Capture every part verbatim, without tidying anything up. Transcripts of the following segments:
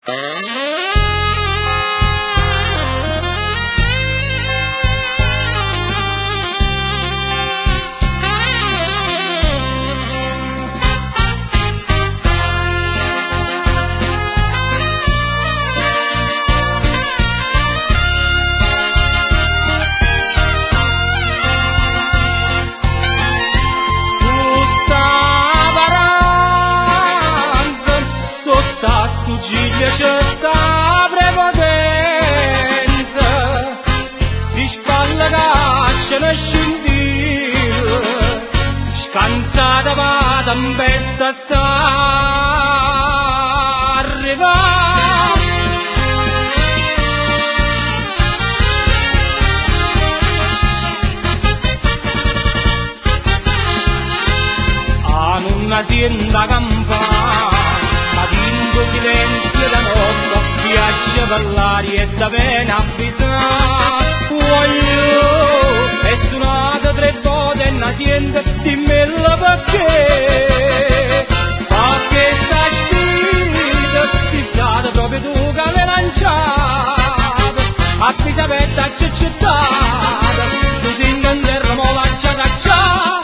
Cansata vado in besta sta arriva a un'azienda campana ma vinto silenzio da notte piace ballare e da bene abitare voglio è suonato tre volte in azienda dimmelo perché perché sta stita stizzata proprio tu che l'hai lanciata a pisavetta ciccittata tu si inganderra mo lascia cacciare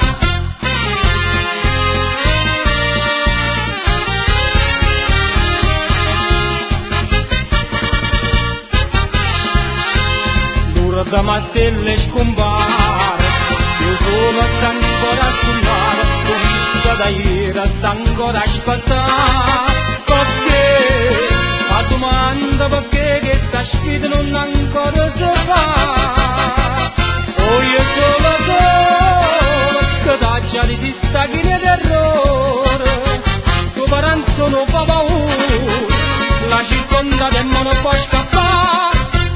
l'urda mattelle scompare io sono ancora sul mare ho visto da ieri sta ancora a aspettare perché la domanda perché che sta sfida non ancora si fa o io solo solo che taglia di sta china d'errore tuo parente sono fa paura la circondata e non può scappare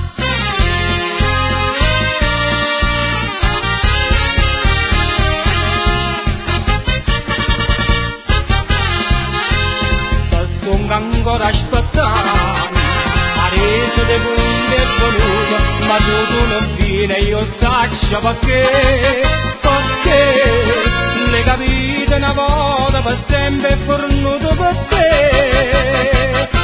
ancora aspettando a reso di punti e voluto ma tu non vieni io saccio perché perché le capite una volta per sempre è fornuto per te